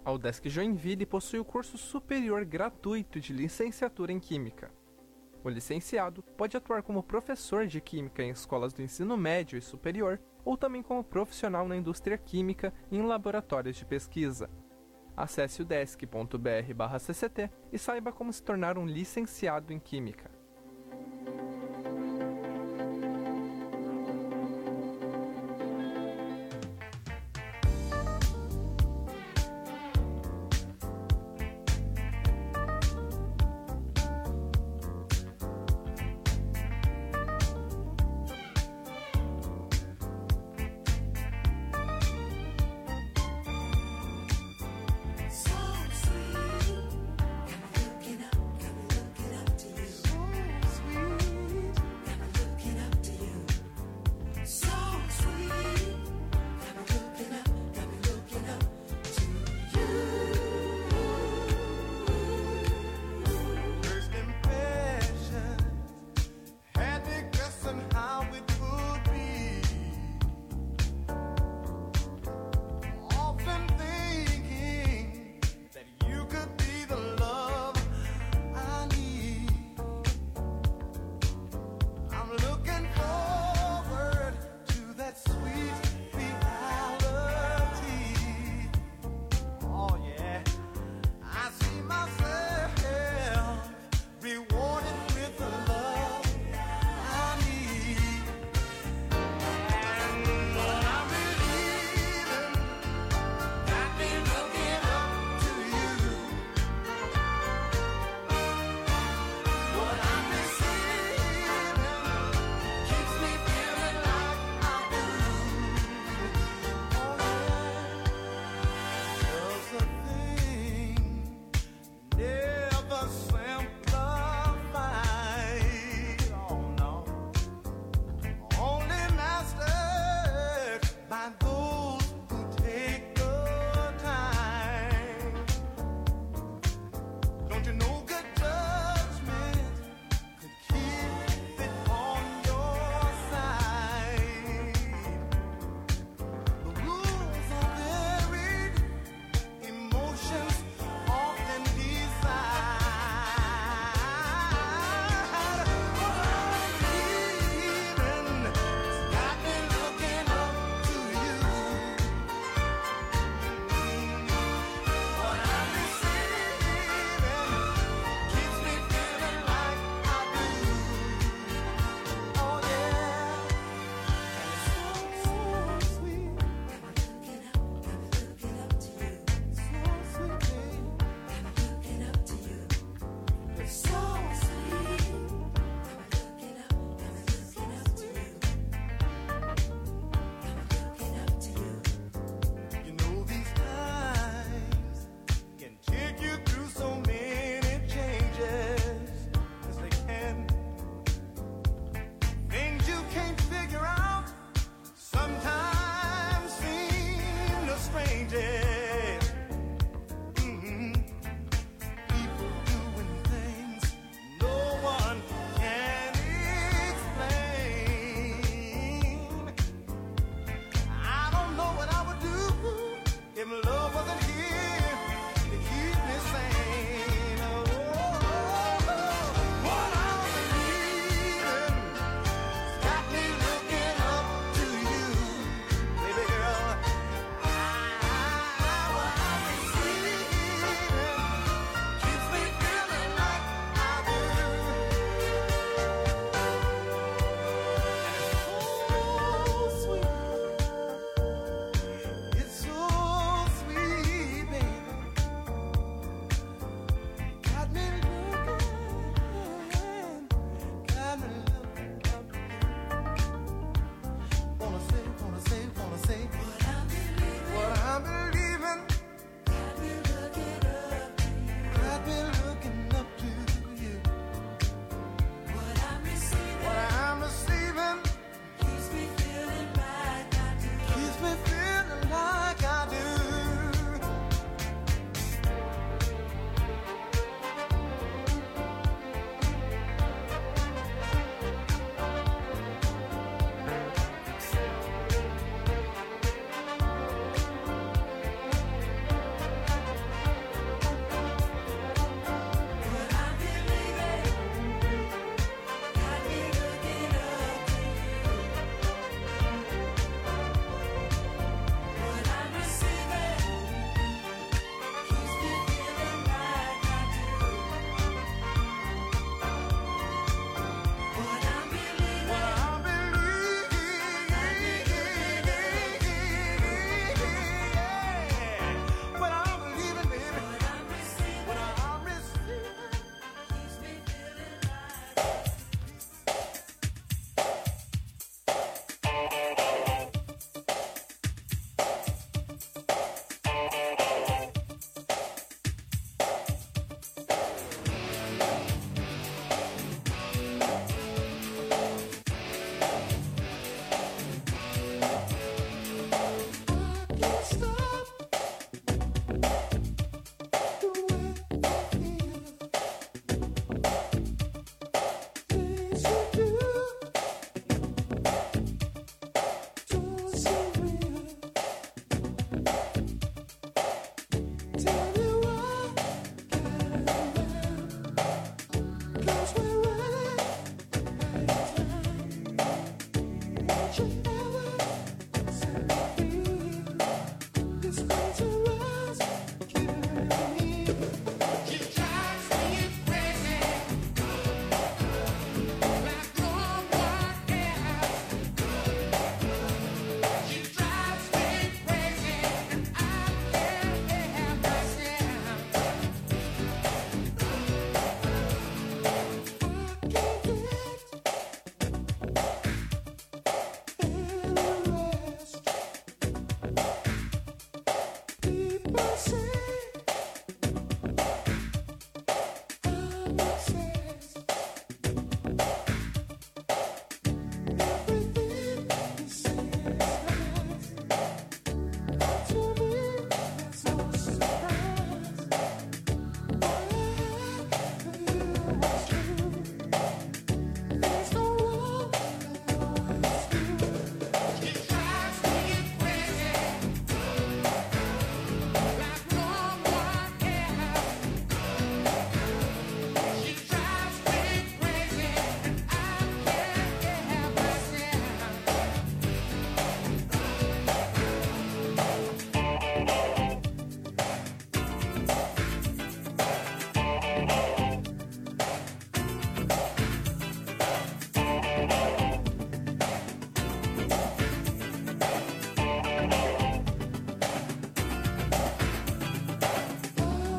A UDESC Joinville possui o curso superior gratuito de licenciatura em Química. O licenciado pode atuar como professor de Química em escolas do ensino médio e superior, ou também como profissional na indústria química e em laboratórios de pesquisa. Acesse udesc.br/cct e saiba como se tornar um licenciado em Química.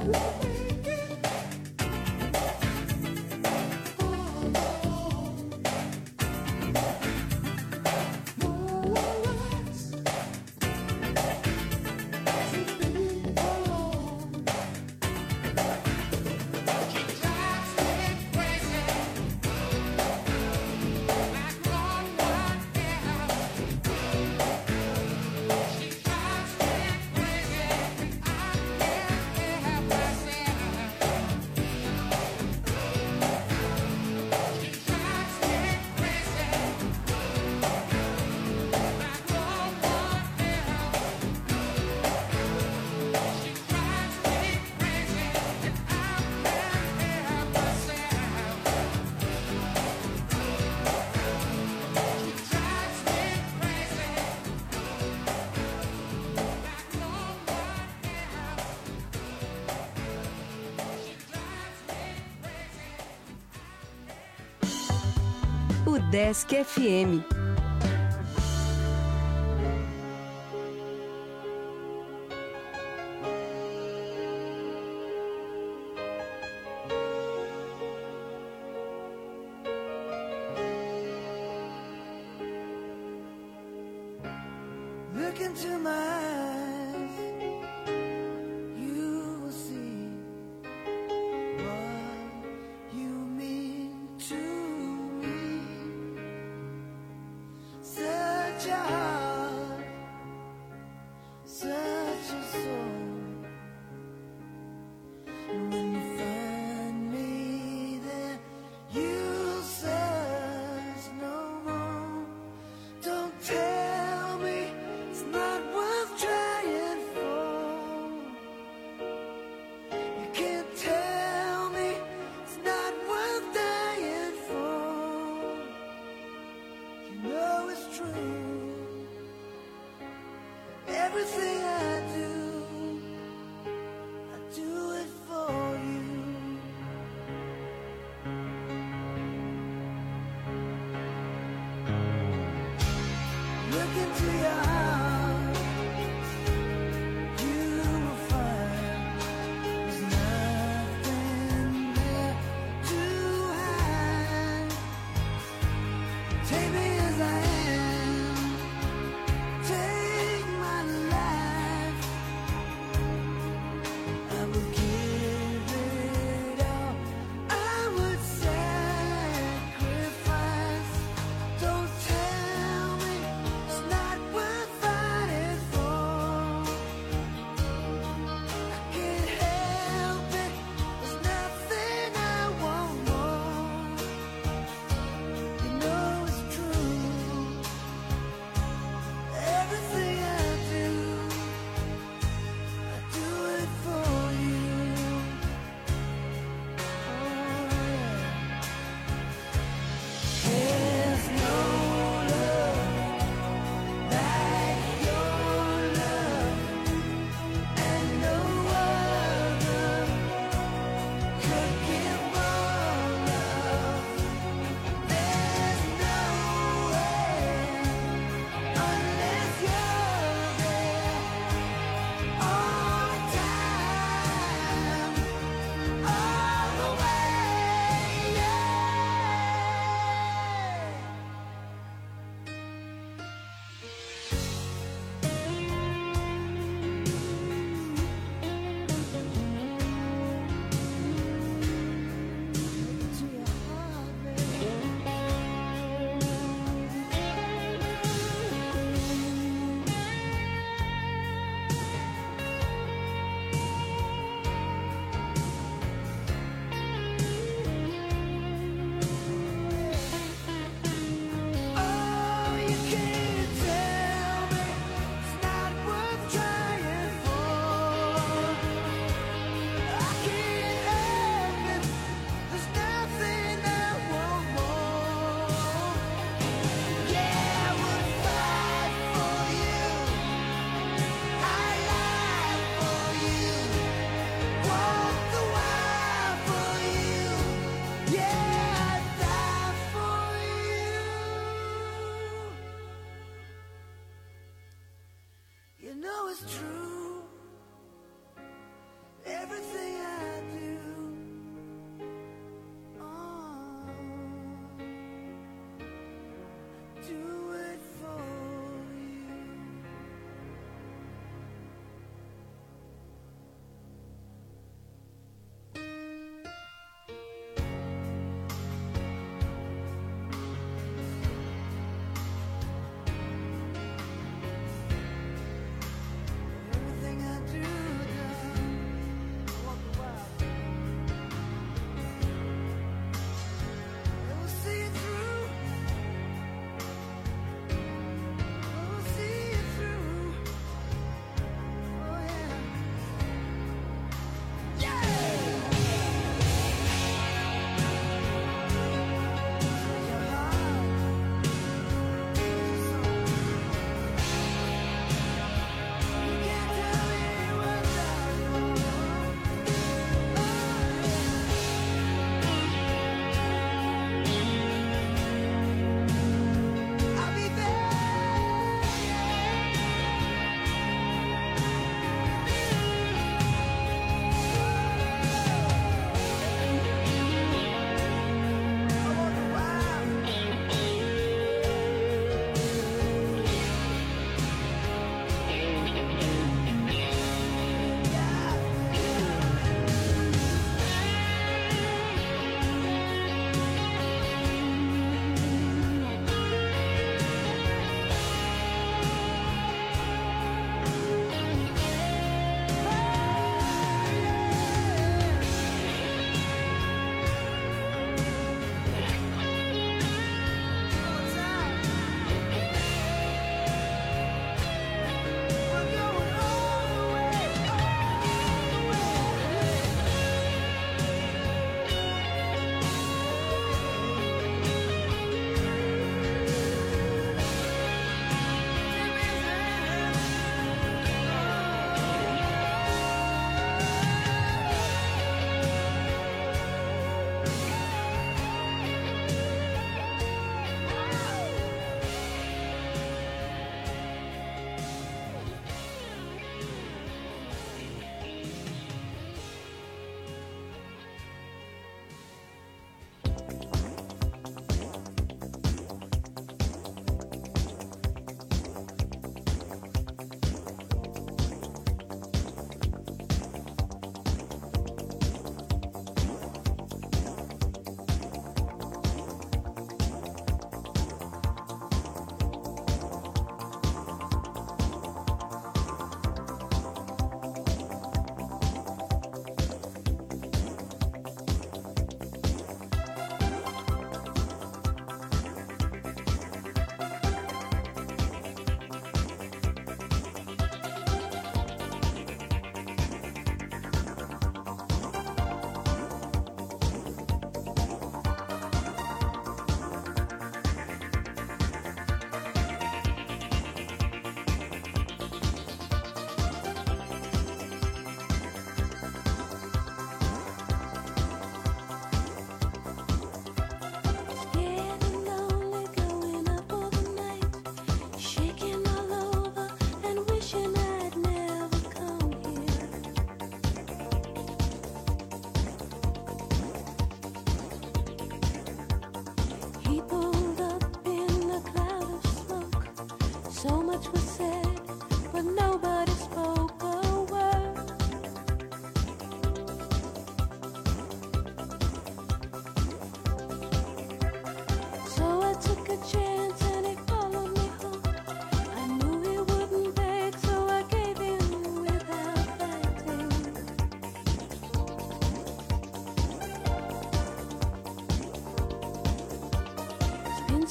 Desk FM. Look into my eyes, you will see what you mean to me. Such a heart, such a soul. And when you find me there, you'll search no more. Don't tell me it's not worth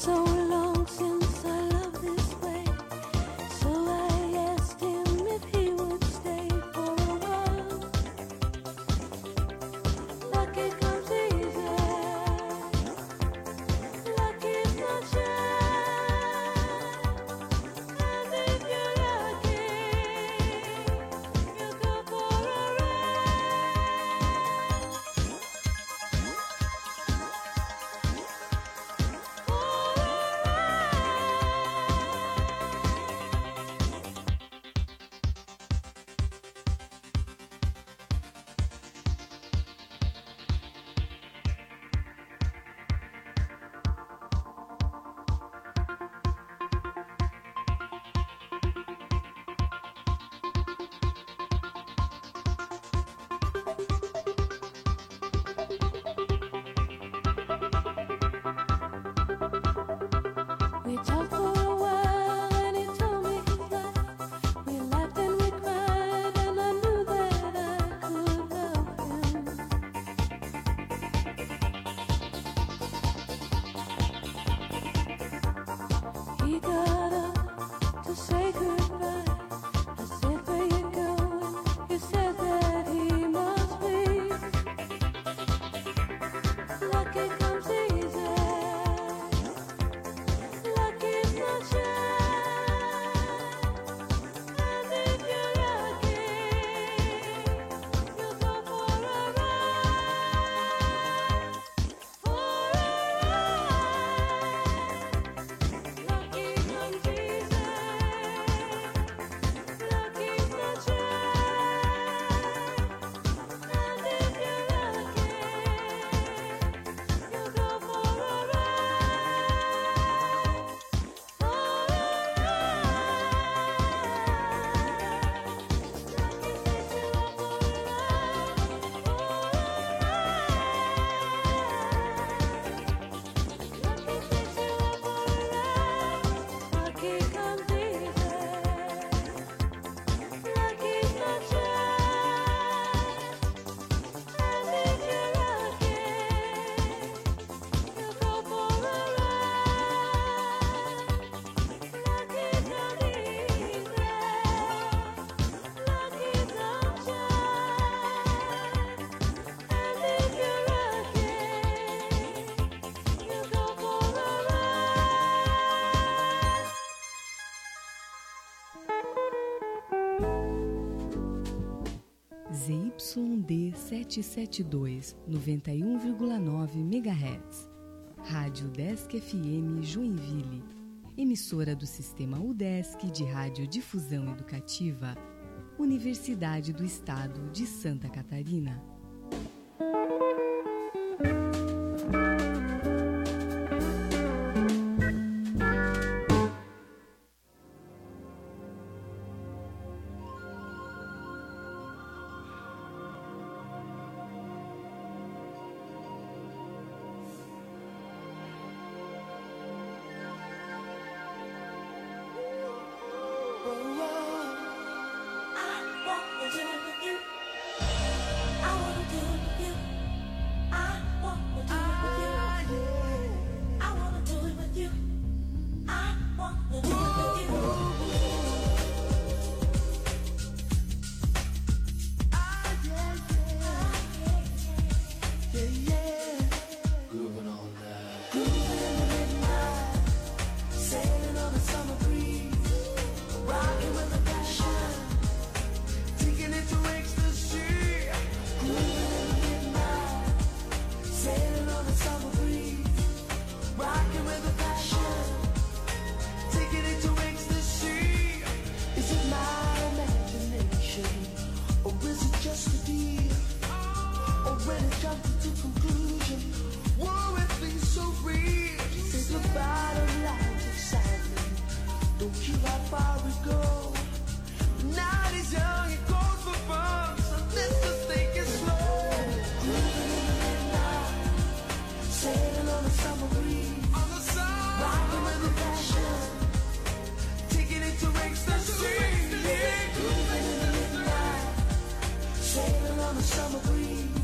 ZYD 772, 91,9 MHz. Rádio Desk FM Joinville. Emissora do Sistema UDESC de Radiodifusão Educativa. Universidade do Estado de Santa Catarina.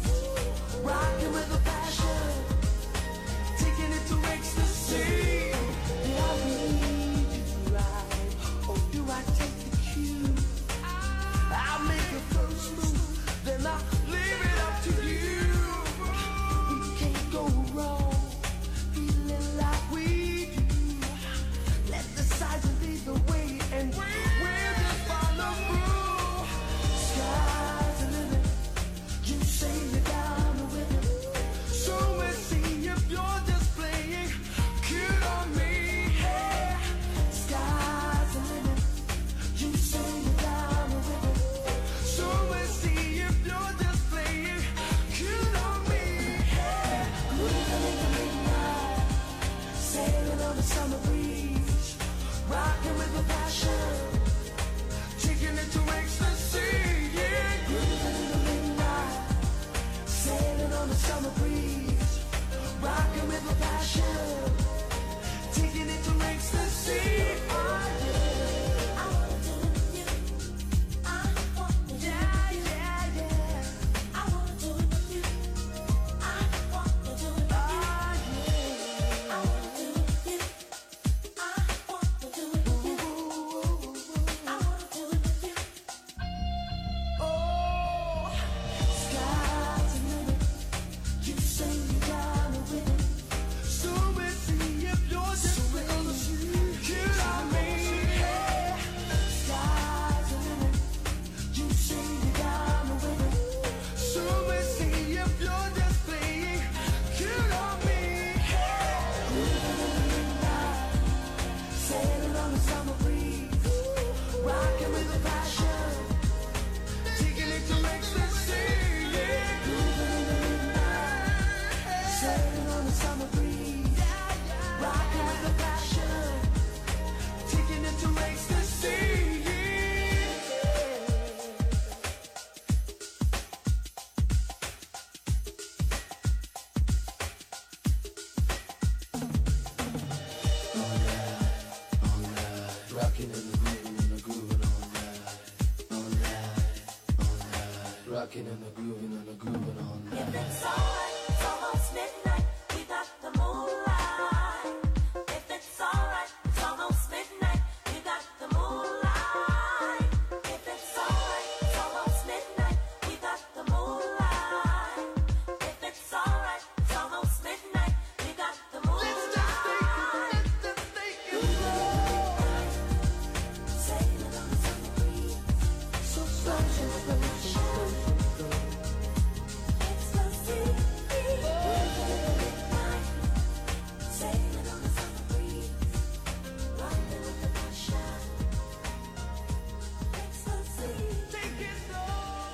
Rocking with a passion, taking it to ecstasy. summer breeze, rocking with my passion, taking it to ecstasy. Rocking and the grooving and the grooving all night. If it's alright, it's almost midnight. We got the moonlight. If it's alright, it's almost midnight. We got the moonlight. If it's alright, it's almost midnight. We got the moonlight. If it's alright, it's almost midnight. We got the moonlight. Let's just take it Sailing on the summer breeze. so slow, so slow, so slow. Sailing on the summer breeze, rocking with the passion, ecstasy. Take it slow.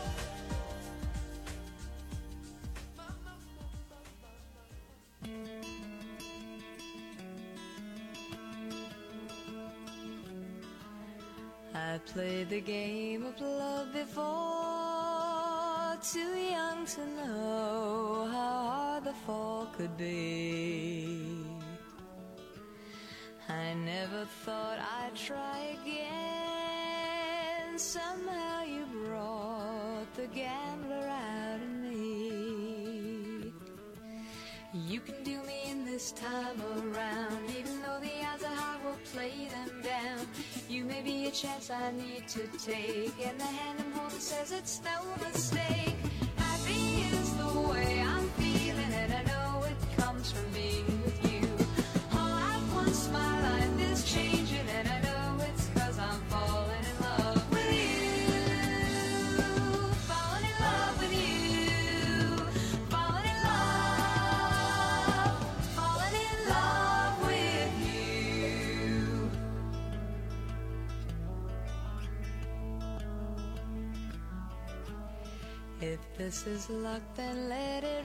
I played the game of love before, too young to know how hard the fall could be. I never thought I'd try again. Somehow you brought the gambler out in me. You can do me in this time around, even though the odds are high, we'll play them down. You may be a chance I need to take, and the hand I'm holding says it's no mistake. Happy is the way I'm feeling, and I know it comes from being with you. All at once my life is changing, and I know it's 'cause I'm falling in love with you. Falling in love with you. Falling in love. Falling in love with you. If this is luck, then let it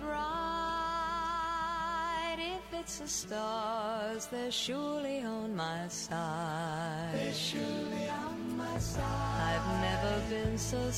ride. If it's the stars, they're surely on my side. They're surely on my side. I've never been so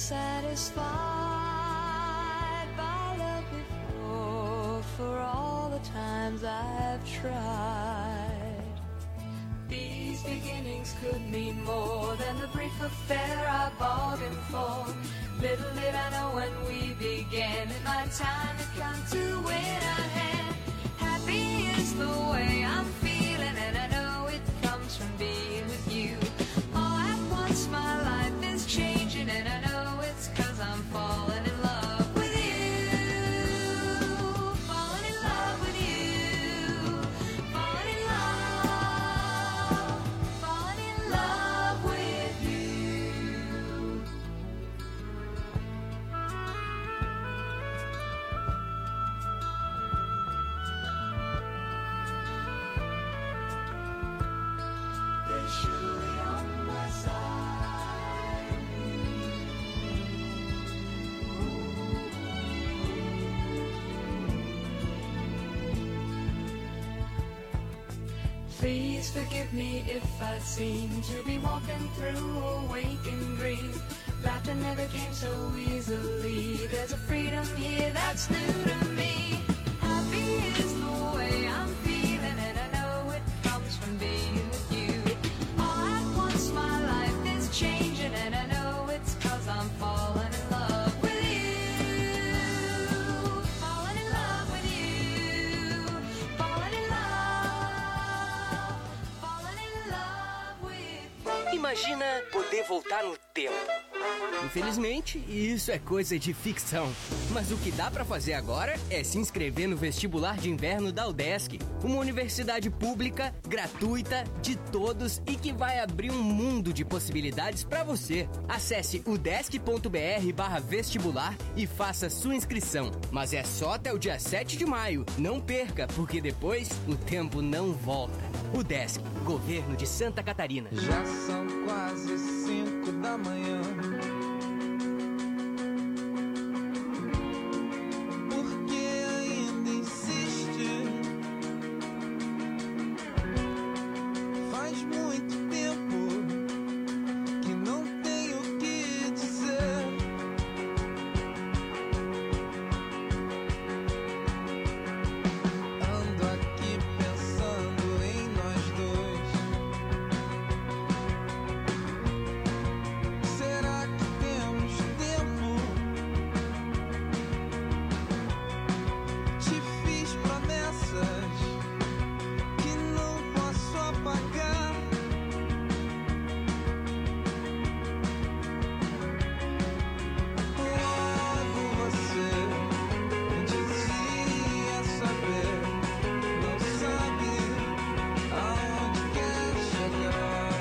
satisfied by love before, for all the times I've tried. These beginnings could mean more than the brief affair I bargained for. Little did I know when we began that my time had come to win a hand. Happy is the way I'm feeling, and I know it comes from being with you. All at once my life is changing, and I know it's 'cause I'm falling in love with you. Falling in love with you. Falling in love. Falling in love with you. They're surely on my side. Please forgive me if I seem to be walking through a waking dream. Laughter never came so easily. There's a freedom here that's new to me. Imagina poder voltar no tempo. Infelizmente, isso é coisa de ficção. Mas o que dá pra fazer agora é se inscrever no vestibular de inverno da UDESC, uma universidade pública, gratuita, de todos e que vai abrir um mundo de possibilidades pra você. Acesse udesc.br/vestibular e faça sua inscrição. Mas é só até o dia 7 de maio. Não perca, porque depois o tempo não volta. UDESC, Governo de Santa Catarina. Já são quase 5 da manhã. Por que ainda insiste? Faz muito tempo que não tenho o que dizer. Ando aqui pensando em nós dois. Será que temos tempo? Te fiz promessas que não posso apagar. Logo você dizia saber, não sabe aonde quer chegar.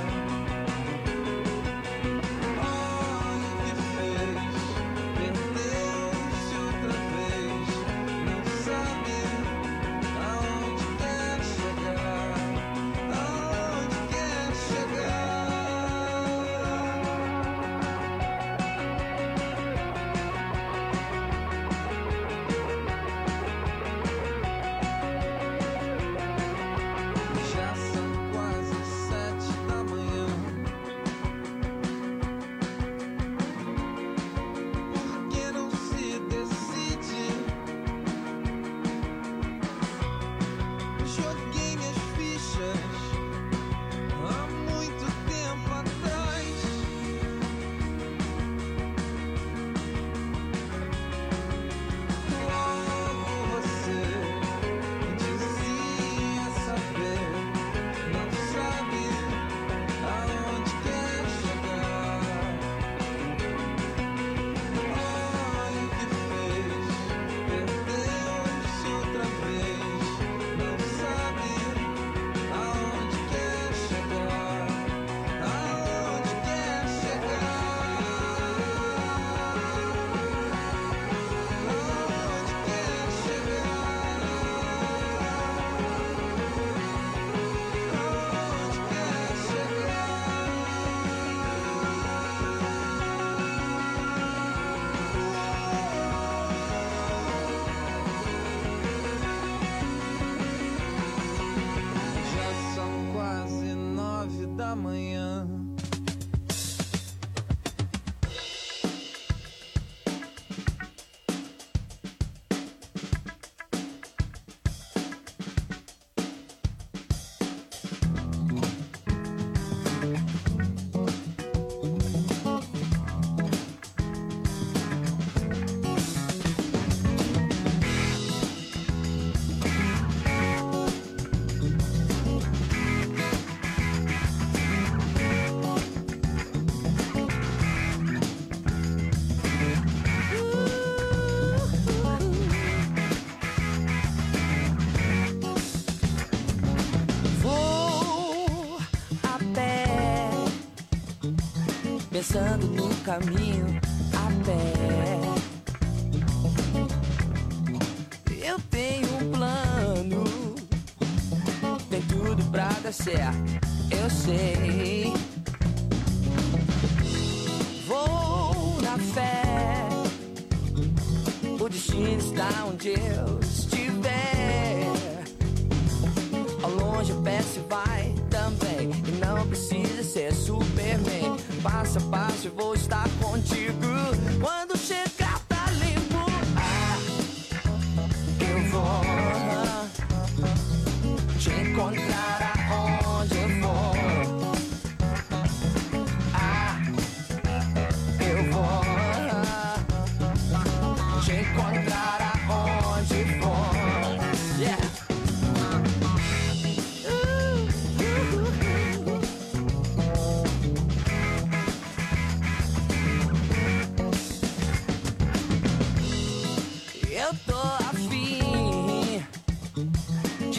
Olha o que fez, perdeu-se outra vez, não sabe aonde quer chegar, aonde quer chegar. Já são quase 7 da manhã. Por que não se decide? Joguei minhas fichas há muito tempo atrás. Logo você dizia saber, não sabe aonde quer chegar. Olha o que fez, perdeu-se outra vez, não sabe aonde quer chegar, aonde quer chegar, aonde quer chegar, aonde quer chegar. Já são quase 9 da manhã. Vou a pé, pensando no caminho a pé. Eu tenho um plano, tem tudo pra dar certo, eu sei. Vou na fé, o destino está onde eu estiver. Ao longe o pé se vai também, e não precisa ser Superman. Passo a passo eu vou estar contigo. Quando chegar tá limpo, eu vou te encontrar aonde eu for. Eu vou te encontrar aonde for. Yeah.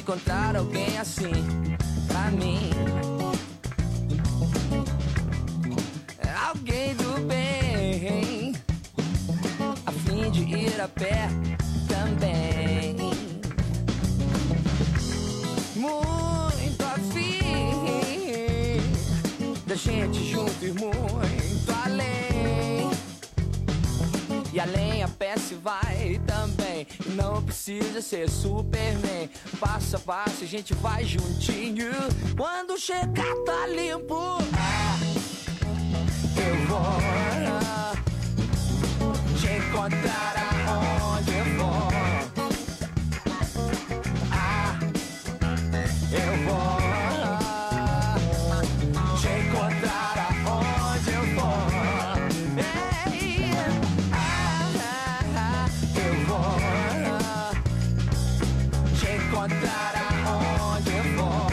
encontrar alguém assim pra mim. Alguém do bem, a fim de ir a pé também. Muito afim da gente junto ir muito além. E além a pé se vai também. E não precisa ser Superman. Passo a passo a gente vai juntinho. Quando chegar tá limpo, eu vou te encontrar aonde eu for. Eu vou te encontrar aonde eu for. Eu vou te encontrar aonde eu for.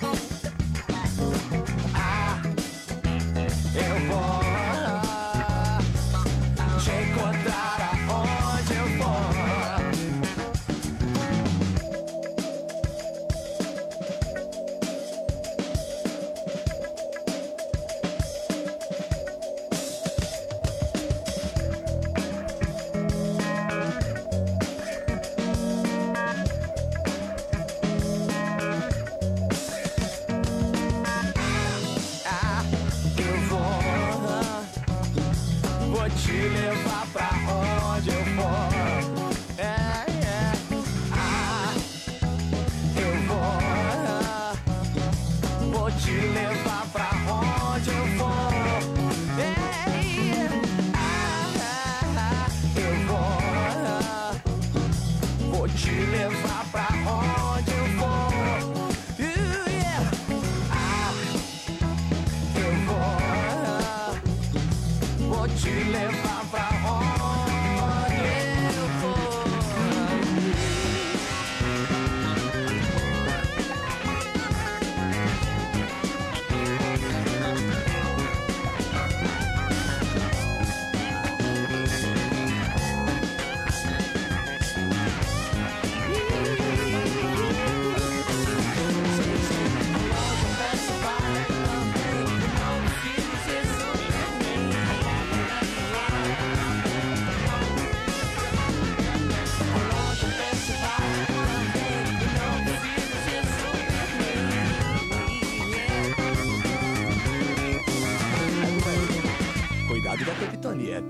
Eu vou te encontrar aonde eu for. Vou te levar pra onde eu for. Eu vou te levar pra onde eu for. Eu vou te levar pra onde eu for. Eu vou te levar pra onde eu for. Cuidado da criptonita.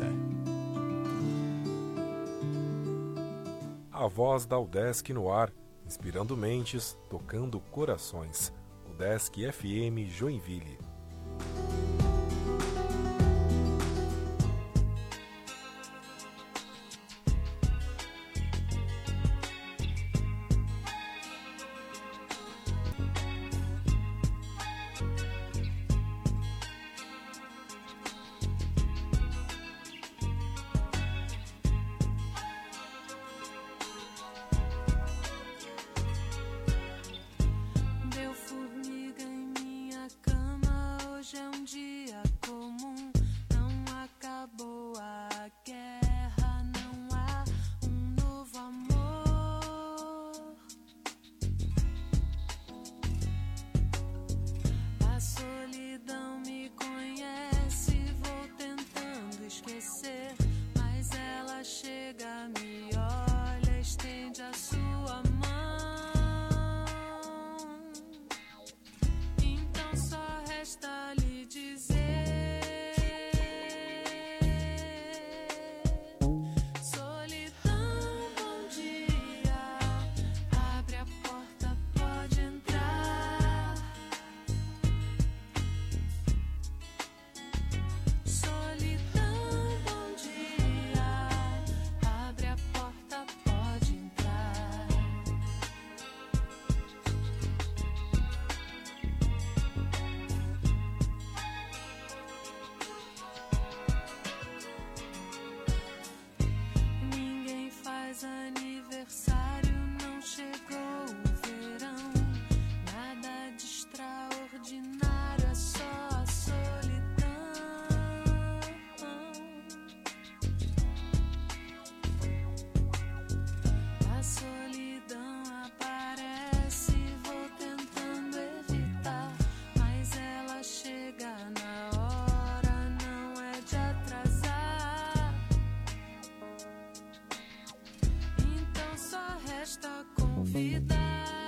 A voz da UDESC no ar, inspirando mentes, tocando corações. UDESC FM Joinville. Deu formiga em minha cama, hoje é um dia comum. Não acabou a guerra, não há um novo amor. A solidão me conhece, vou tentando esquecer, mas ela chega, me olha, estende a sua mão. Então só resta lhe dizer: solidão, bom dia. Abre a porta, pode entrar. Solidão, bom dia. Abre a porta, pode entrar. Ninguém faz aniversário, não chegou o verão. Nada de extraordinário, é só a solidão. A solidão aparece convidar.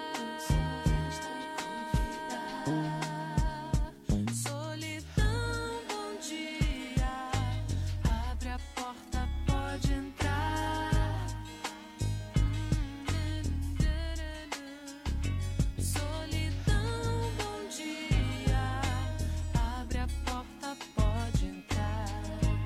Solidão, bom dia. Abre a porta, pode entrar. Solidão, bom dia. Abre a porta, pode entrar.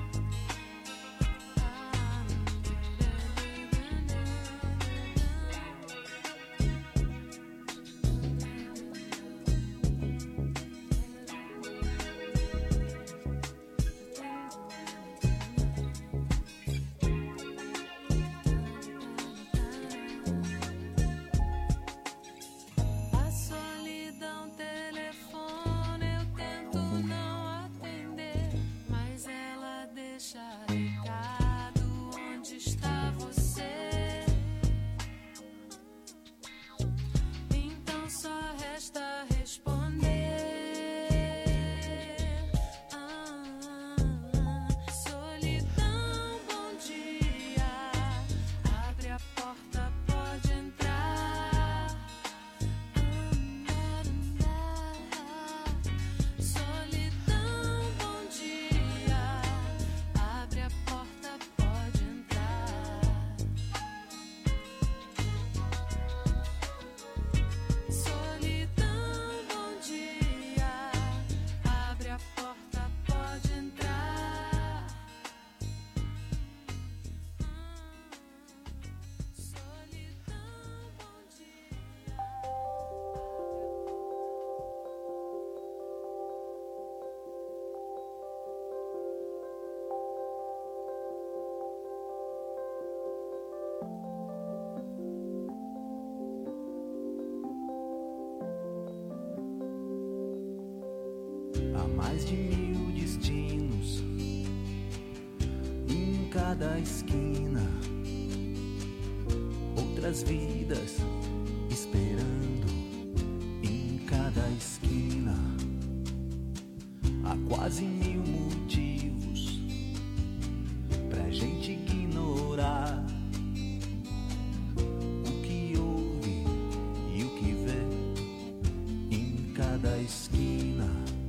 A solidão telefona, eu tento não atender, mas ela deixa recado. Onde está você? Então só resta responder. Solidão, bom dia. Abre a porta, pode entrar. Solidão, bom dia. Abre a porta, pode entrar. Solidão, bom dia. Abre a porta, pode entrar. Solidão, bom dia. Há mais de 1000 destinos em cada esquina, outras vidas esperando em cada esquina. Há quase 1000 motivos pra gente ignorar o que ouve e o que vê em cada esquina.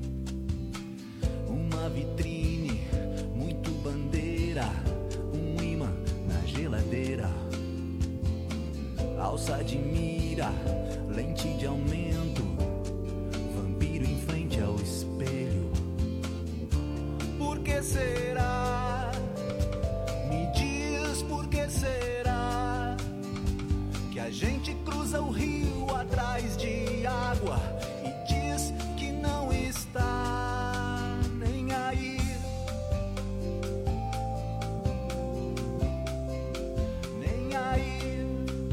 Uma vitrine, muito bandeira, um imã na geladeira, alça de mira, lente de aumento, vampiro em frente ao espelho. Por que será? Me diz por que será que a gente cruza o rio atrás de água e diz que não está nem aí. Nem aí.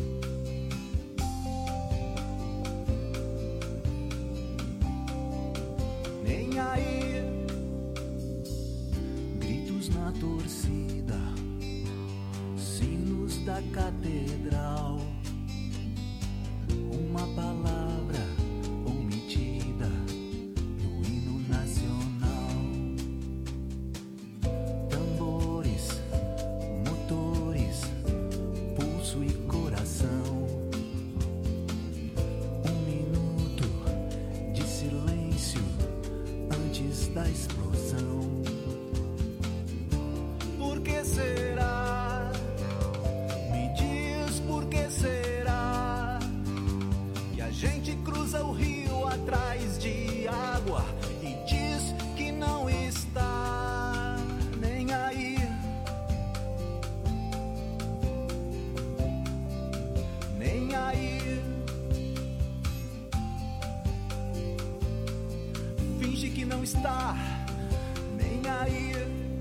Nem aí. Gritos na torcida, sinos da catedral, uma palavra omitida no hino nacional. Tambores, motores, pulso e coração. Um minuto de silêncio antes da explosão. Por que será? Me diz por que será que a gente cruza o rio atrás de água e diz que não está nem aí. Nem aí. Finge que não está nem aí.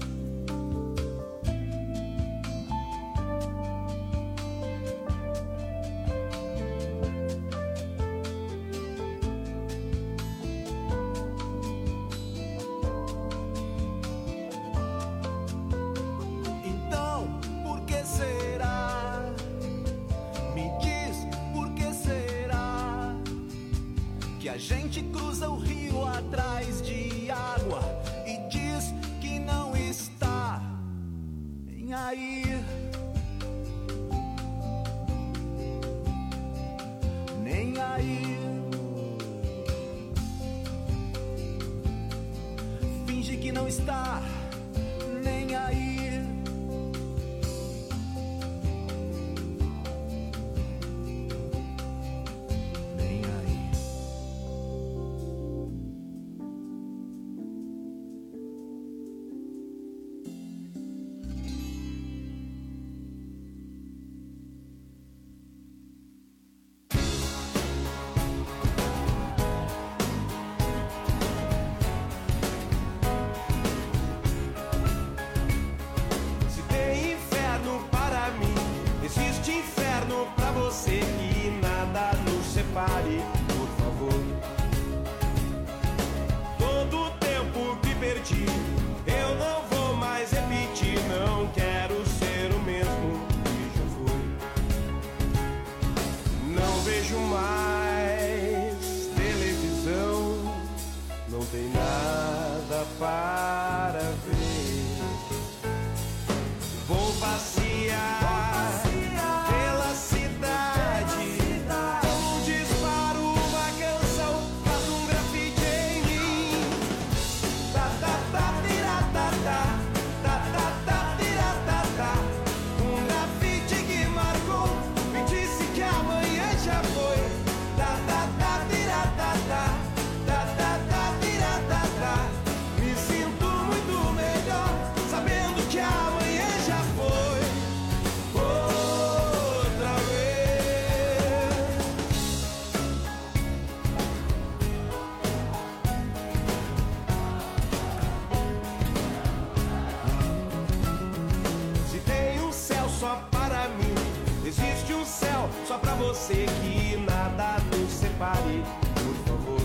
Então, por que será? Me diz por que será que a gente cruza o rio atrás de água e diz que não está nem aí. está nem aí. Nem aí. Se tem inferno para mim, existe inferno pra você. Que nada nos separe, por favor. Todo o tempo que perdi, eu não vou mais repetir. Não quero ser o mesmo que já fui. Não vejo mais televisão, não tem nada para ver. Vou passear pela cidade, um disparo, uma canção, faz um grafite em mim. Ta ta ta tira ta ta, ta ta ta tira ta ta. Um grafite que marcou, me disse que amanhã já foi. Ta ta ta tira ta ta, ta ta ta tira ta ta. Me sinto muito melhor, sabendo que amanhã já foi. Outra vez. Se tem um céu só para mim, existe um céu só pra você. Que nada nos separe, por favor.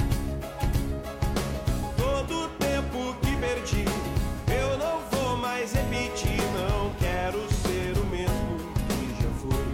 Todo o tempo que perdi, eu não vou mais repetir. Não quero ser o mesmo que já fui.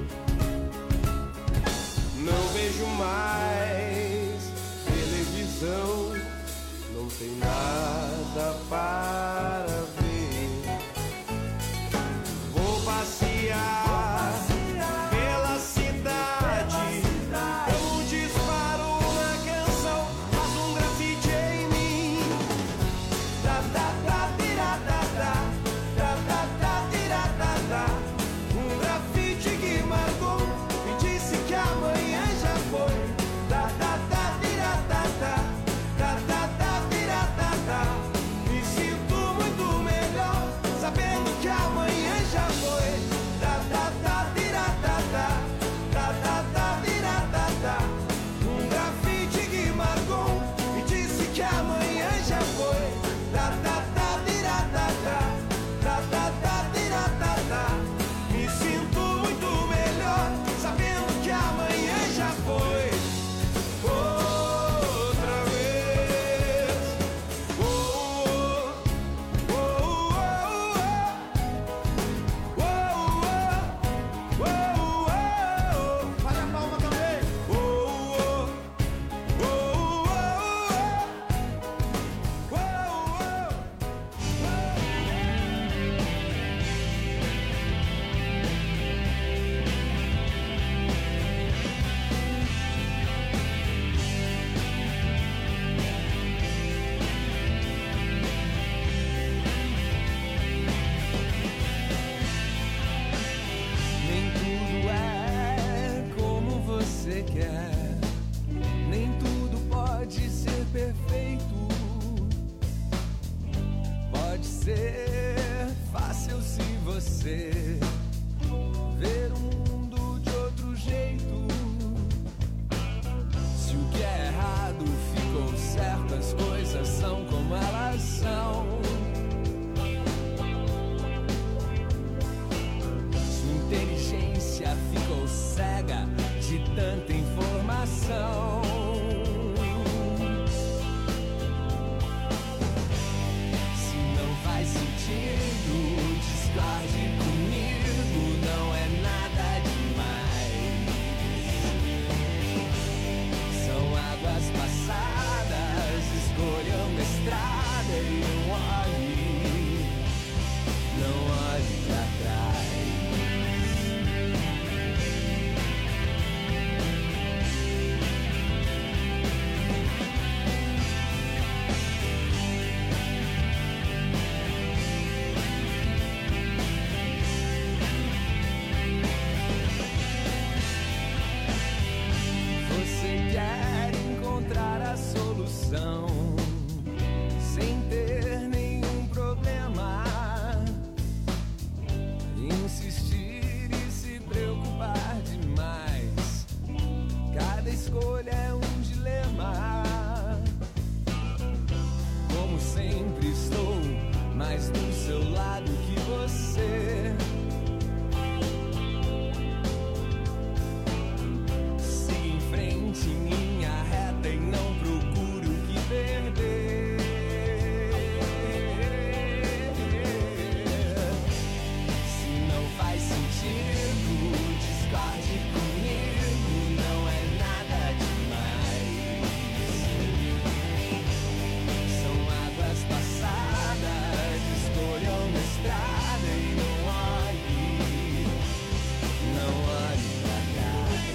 Não vejo mais televisão, não tem nada para ver. Vou passear pela cidade, um disparo, uma canção, faz um grafite em mim. Ta ta ta tira ta ta, ta ta ta tira ta ta. Um grafite que marcou, me disse que amanhã já foi. Ta ta ta tira ta ta, ta ta ta tira ta ta. Me sinto muito melhor, sabendo que amanhã já foi. Ta ta ta tira ta ta, ta ta ta tira ta ta. Um grafite que marcou, me disse que amanhã já foi. Ta ta ta tira ta ta, ta ta ta tira ta ta. Me sinto muito melhor, sabendo que amanhã já foi. Outra vez. Oh, oh, oh, oh, oh, oh, oh, oh. Faz a palma também. Oh, oh, oh, oh, oh, oh, oh. Nem tudo é como você quer, nem tudo pode ser perfeito. Pode ser fácil se você ver o mundo de outro jeito. Se o que é errado ficou certo, as coisas são como elas são. Sua inteligência ficou cega de tanta informação. Se não faz sentido, discorde comigo, não é nada demais. São águas passadas, escolha uma estrada e não olhe pra trás. visão, sem ter nenhum problema. Insistir e se preocupar demais. Cada escolha é um dilema. Como sempre estou mais do seu lado que você. Siga em frente em linha reta e não procure o que perder. Se não faz sentido, discorde comigo, não é nada demais. São águas passadas, escolha uma estrada e não olhe pra trás.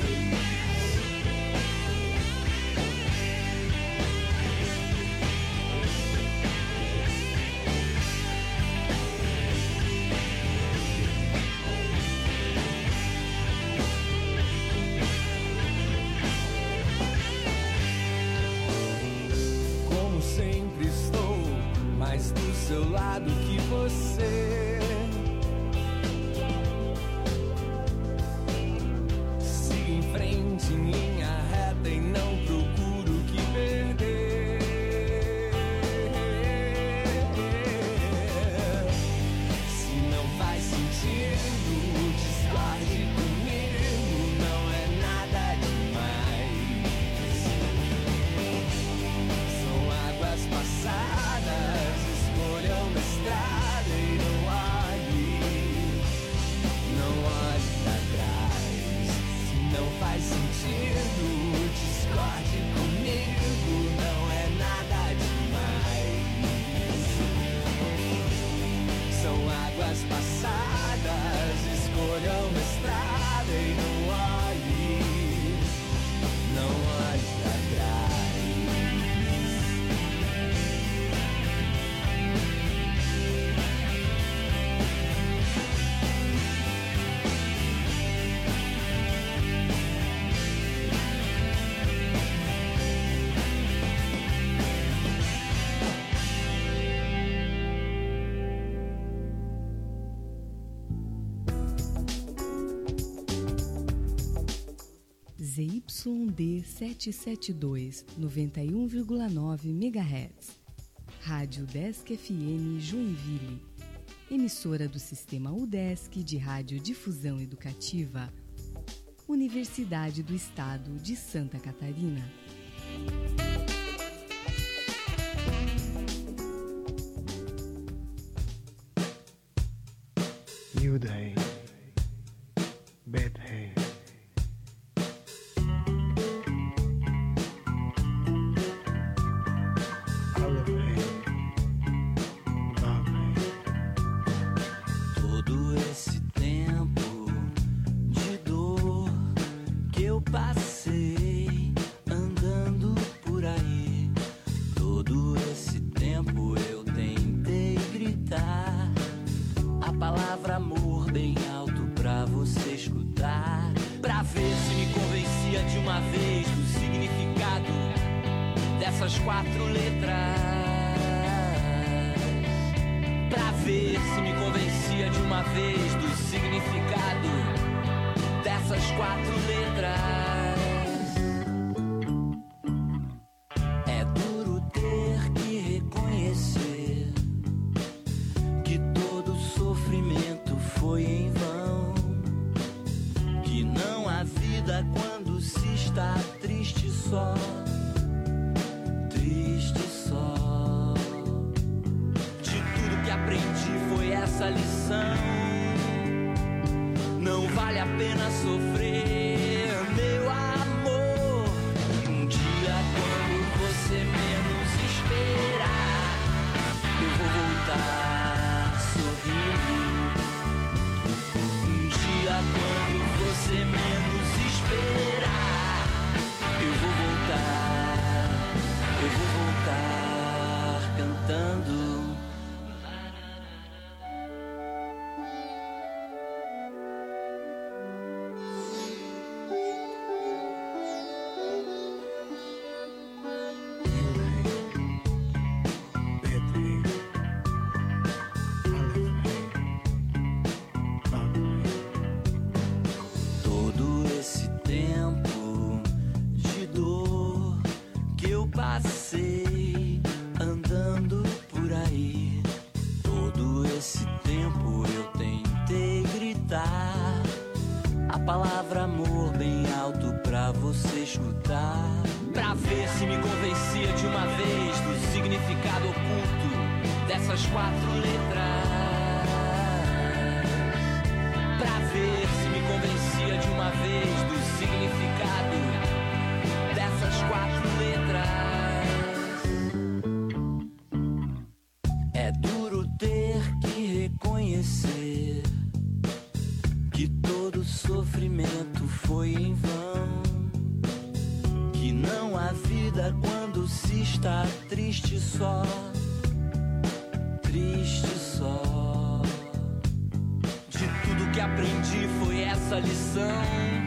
Como sempre estou mais do seu lado que você. Siga em frente em linha reta e não procure o que perder. Se não faz sentido, discorde comigo, não é nada demais. São águas passadas, escolha uma estrada e não olhe pra trás. Se não faz sentido, discorde comigo, não é nada demais. São águas passadas, escolha uma estrada e não olhe pra trás. ZYD 772, 91,9 MHz. Rádio Udesc FM Joinville. Emissora do Sistema Udesc de Radiodifusão Educativa. Universidade do Estado de Santa Catarina. Yud-Hei, Bet-Hei. Todo esse tempo de dor que eu passei andando por aí, todo esse tempo eu tentei gritar a palavra amor bem alto pra você escutar, pra ver se me convencia de uma vez do significado dessas 4 letras. Pra ver se me convencia de uma vez do significado dessas 4 letras. É duro ter que reconhecer que todo sofrimento foi em vão, que não há vida quando se está triste só. Aprendi foi essa lição. Não vale a pena sofrer, meu dessas 4 letras, pra ver se me convencia de uma vez do significado dessas 4 letras. É duro ter que reconhecer que todo sofrimento foi em vão, que não há vida quando se está triste só, triste só. De tudo que aprendi foi essa lição.